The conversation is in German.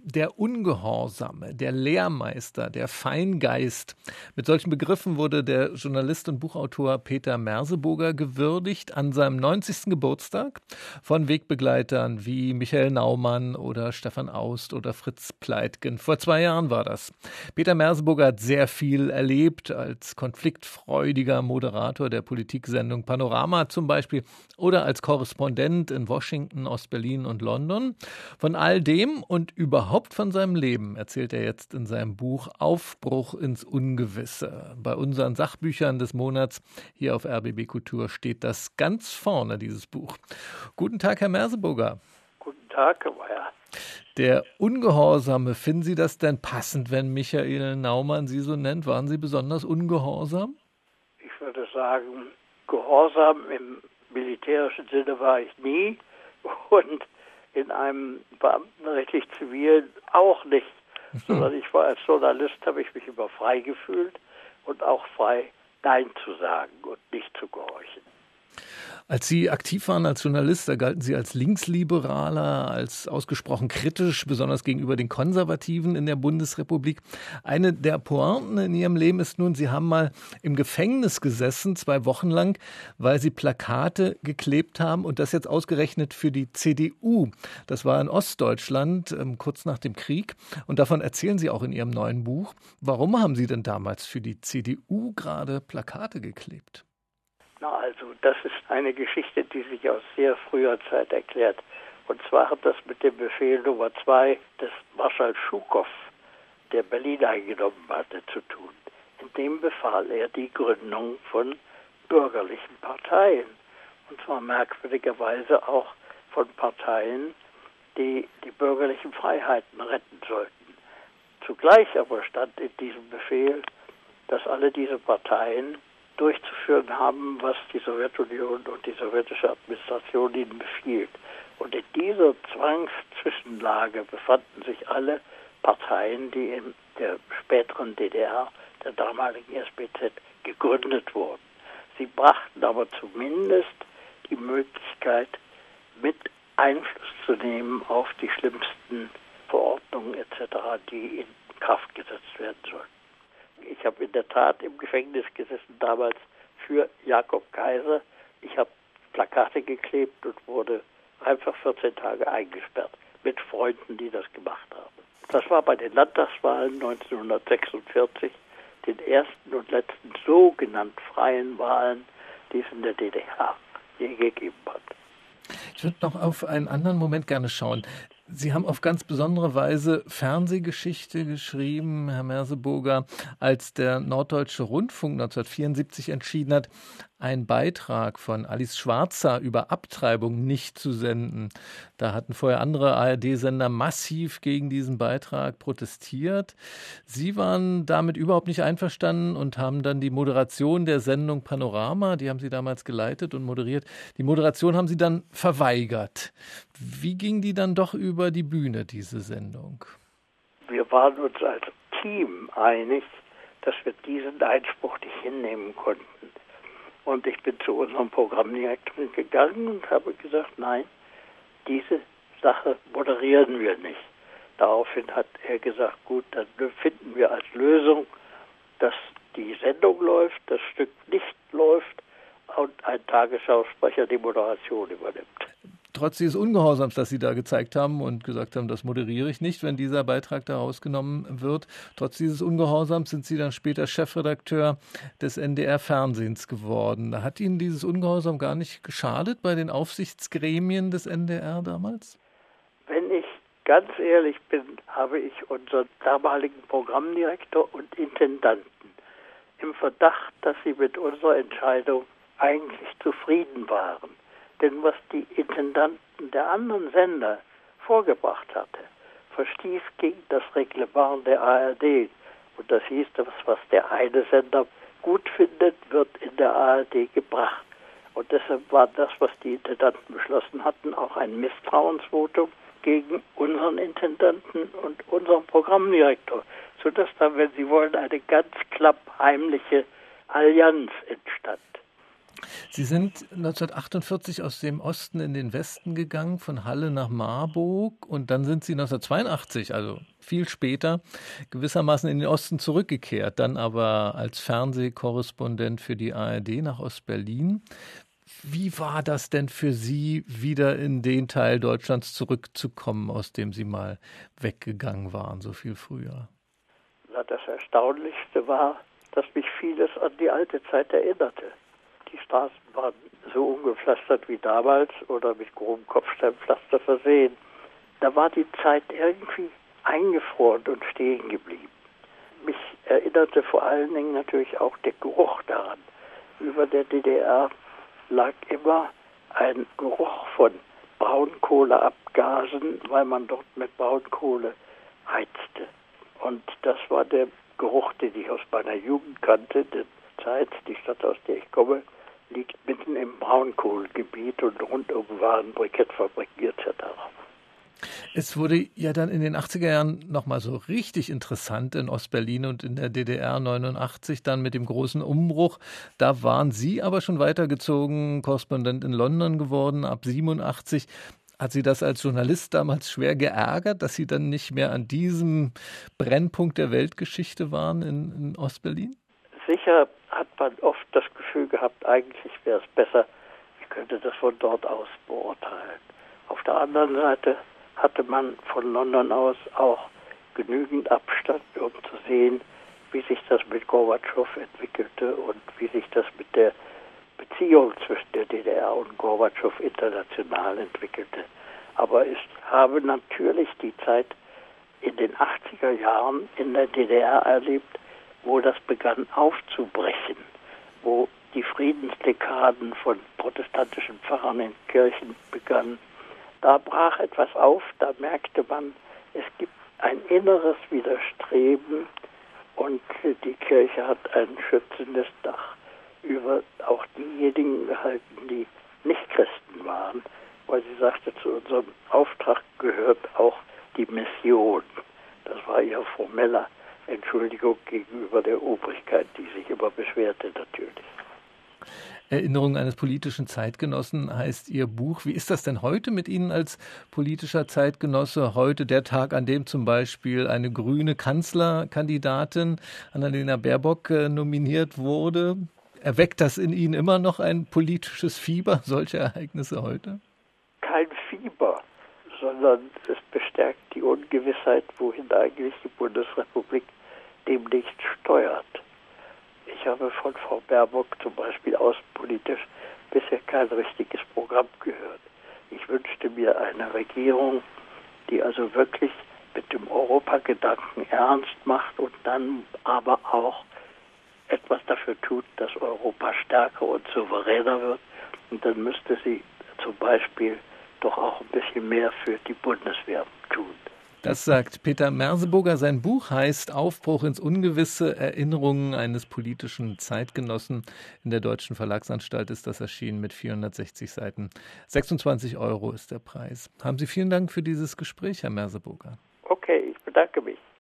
Der Ungehorsame, der Lehrmeister, der Feingeist. Mit solchen Begriffen wurde der Journalist und Buchautor Peter Merseburger gewürdigt an seinem 90. Geburtstag von Wegbegleitern wie Michael Naumann oder Stefan Aust oder Fritz Pleitgen. Vor 2 Jahren war das. Peter Merseburger hat sehr viel erlebt als konfliktfreudiger Moderator der Politiksendung Panorama zum Beispiel oder als Korrespondent in Washington, Ostberlin und London. Von all dem und überhaupt von seinem Leben erzählt er jetzt in seinem Buch Aufbruch ins Ungewisse. Bei unseren Sachbüchern des Monats hier auf RBB Kultur steht das ganz vorne, dieses Buch. Guten Tag, Herr Merseburger. Guten Tag, Herr Mayer. Der Ungehorsame, finden Sie das denn passend, wenn Michael Naumann Sie so nennt? Waren Sie besonders ungehorsam? Ich würde sagen, gehorsam im militärischen Sinne war ich nie und in einem beamtenrechtlich zivilen auch nicht, sondern ich war als Journalist, habe ich mich immer frei gefühlt und auch frei, Nein zu sagen und nicht zu gehorchen. Als Sie aktiv waren als Journalist, da galten Sie als Linksliberaler, als ausgesprochen kritisch, besonders gegenüber den Konservativen in der Bundesrepublik. Eine der Pointen in Ihrem Leben ist nun, Sie haben mal im Gefängnis gesessen, 2 Wochen lang, weil Sie Plakate geklebt haben und das jetzt ausgerechnet für die CDU. Das war in Ostdeutschland, kurz nach dem Krieg. Und davon erzählen Sie auch in Ihrem neuen Buch. Warum haben Sie denn damals für die CDU gerade Plakate geklebt? Na also, das ist eine Geschichte, die sich aus sehr früher Zeit erklärt. Und zwar hat das mit dem Befehl Nummer 2 des Marschall Schukow, der Berlin eingenommen hatte, zu tun. In dem befahl er die Gründung von bürgerlichen Parteien. Und zwar merkwürdigerweise auch von Parteien, die die bürgerlichen Freiheiten retten sollten. Zugleich aber stand in diesem Befehl, dass alle diese Parteien durchzuführen haben, was die Sowjetunion und die sowjetische Administration ihnen befiehlt. Und in dieser Zwangszwischenlage befanden sich alle Parteien, die in der späteren DDR, der damaligen SBZ, gegründet wurden. Sie brachten aber zumindest die Möglichkeit, mit Einfluss zu nehmen auf die schlimmsten Verordnungen etc., die in Kraft gesetzt werden sollten. Ich habe in der Tat im Gefängnis gesessen, damals für Jakob Kaiser. Ich habe Plakate geklebt und wurde einfach 14 Tage eingesperrt mit Freunden, die das gemacht haben. Das war bei den Landtagswahlen 1946, den ersten und letzten sogenannten freien Wahlen, die es in der DDR je gegeben hat. Ich würde noch auf einen anderen Moment gerne schauen. Sie haben auf ganz besondere Weise Fernsehgeschichte geschrieben, Herr Merseburger, als der Norddeutsche Rundfunk 1974 entschieden hat, einen Beitrag von Alice Schwarzer über Abtreibung nicht zu senden. Da hatten vorher andere ARD-Sender massiv gegen diesen Beitrag protestiert. Sie waren damit überhaupt nicht einverstanden und haben dann die Moderation der Sendung Panorama, die haben Sie damals geleitet und moderiert, die Moderation haben Sie dann verweigert. Wie ging die dann doch über die Bühne, diese Sendung? Wir waren uns als Team einig, dass wir diesen Einspruch nicht hinnehmen konnten. Und ich bin zu unserem Programmdirektor gegangen und habe gesagt, nein, diese Sache moderieren wir nicht. Daraufhin hat er gesagt, gut, dann finden wir als Lösung, dass die Sendung läuft, das Stück nicht läuft und ein Tagesschausprecher die Moderation übernimmt. Trotz dieses Ungehorsams, das Sie da gezeigt haben und gesagt haben, das moderiere ich nicht, wenn dieser Beitrag da rausgenommen wird, trotz dieses Ungehorsams sind Sie dann später Chefredakteur des NDR-Fernsehens geworden. Hat Ihnen dieses Ungehorsam gar nicht geschadet bei den Aufsichtsgremien des NDR damals? Wenn ich ganz ehrlich bin, habe ich unseren damaligen Programmdirektor und Intendanten im Verdacht, dass sie mit unserer Entscheidung eigentlich zufrieden waren. Denn was die Intendanten der anderen Sender vorgebracht hatte, verstieß gegen das Reglement der ARD. Und das hieß, das, was der eine Sender gut findet, wird in der ARD gebracht. Und deshalb war das, was die Intendanten beschlossen hatten, auch ein Misstrauensvotum gegen unseren Intendanten und unseren Programmdirektor. Sodass da, wenn Sie wollen, eine ganz klappheimliche Allianz entstand. Sie sind 1948 aus dem Osten in den Westen gegangen, von Halle nach Marburg, und dann sind Sie 1982, also viel später, gewissermaßen in den Osten zurückgekehrt, dann aber als Fernsehkorrespondent für die ARD nach Ostberlin. Wie war das denn für Sie, wieder in den Teil Deutschlands zurückzukommen, aus dem Sie mal weggegangen waren, so viel früher? Na, das Erstaunlichste war, dass mich vieles an die alte Zeit erinnerte. Die Straßen waren so ungepflastert wie damals oder mit grobem Kopfsteinpflaster versehen. Da war die Zeit irgendwie eingefroren und stehen geblieben. Mich erinnerte vor allen Dingen natürlich auch der Geruch daran. Über der DDR lag immer ein Geruch von Braunkohleabgasen, weil man dort mit Braunkohle heizte. Und das war der Geruch, den ich aus meiner Jugend kannte. Die Stadt, aus der ich komme, liegt mitten im Braunkohlegebiet und rundum waren Brikettfabriken etc. Es wurde ja dann in den 80er Jahren nochmal so richtig interessant in Ostberlin und in der DDR 89 dann mit dem großen Umbruch. Da waren Sie aber schon weitergezogen, Korrespondent in London geworden, ab 87. Hat Sie das als Journalist damals schwer geärgert, dass Sie dann nicht mehr an diesem Brennpunkt der Weltgeschichte waren in Ostberlin? Sicher hat man oft das Gefühl gehabt, eigentlich wäre es besser, ich könnte das von dort aus beurteilen. Auf der anderen Seite hatte man von London aus auch genügend Abstand, um zu sehen, wie sich das mit Gorbatschow entwickelte und wie sich das mit der Beziehung zwischen der DDR und Gorbatschow international entwickelte. Aber ich habe natürlich die Zeit in den 80er Jahren in der DDR erlebt, wo das begann aufzubrechen, wo die Friedensdekaden von protestantischen Pfarrern in Kirchen begannen. Da brach etwas auf, da merkte man, es gibt ein inneres Widerstreben und die Kirche hat ein schützendes Dach über auch diejenigen gehalten, die nicht Christen waren, weil sie sagte, zu unserem Auftrag gehört auch die Mission. Das war ihr formeller Entschuldigung gegenüber der Obrigkeit, die sich immer beschwerte natürlich. Erinnerung eines politischen Zeitgenossen heißt Ihr Buch. Wie ist das denn heute mit Ihnen als politischer Zeitgenosse? Heute der Tag, an dem zum Beispiel eine grüne Kanzlerkandidatin, Annalena Baerbock, nominiert wurde. Erweckt das in Ihnen immer noch ein politisches Fieber, solche Ereignisse heute? Kein Fieber, sondern es bestärkt die Ungewissheit, wohin eigentlich die Bundesrepublik demnächst steuert. Ich habe von Frau Baerbock zum Beispiel außenpolitisch bisher kein richtiges Programm gehört. Ich wünschte mir eine Regierung, die also wirklich mit dem Europagedanken ernst macht und dann aber auch etwas dafür tut, dass Europa stärker und souveräner wird. Und dann müsste sie zum Beispiel doch auch ein bisschen mehr für die Bundeswehr tun. Das sagt Peter Merseburger. Sein Buch heißt Aufbruch ins Ungewisse, Erinnerungen eines politischen Zeitgenossen. In der Deutschen Verlagsanstalt ist das erschienen mit 460 Seiten. 26 € ist der Preis. Haben Sie vielen Dank für dieses Gespräch, Herr Merseburger. Okay, ich bedanke mich.